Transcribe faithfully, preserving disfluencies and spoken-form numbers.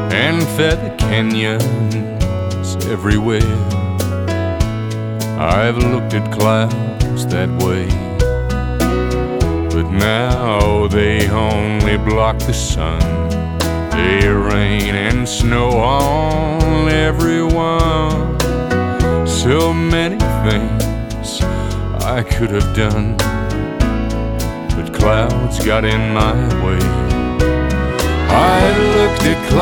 and feather canyons everywhere. I've looked at clouds that way, but now they only block the sun. They rain and snow on everyone. So many things I could have done, but clouds got in my way. I looked at clouds